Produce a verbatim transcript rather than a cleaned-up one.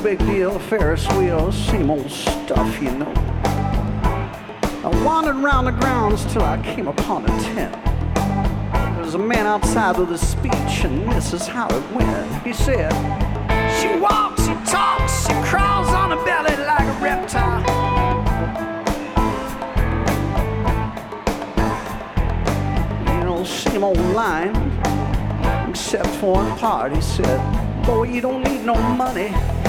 big deal, Ferris wheels, same old stuff, you know. I wandered around the grounds till I came upon a tent. There was a man outside with a speech, and this is how it went. He said, she walks, she talks, she crawls on her belly like a reptile. You know, same old line, except for one part. He said, boy, you don't need no money.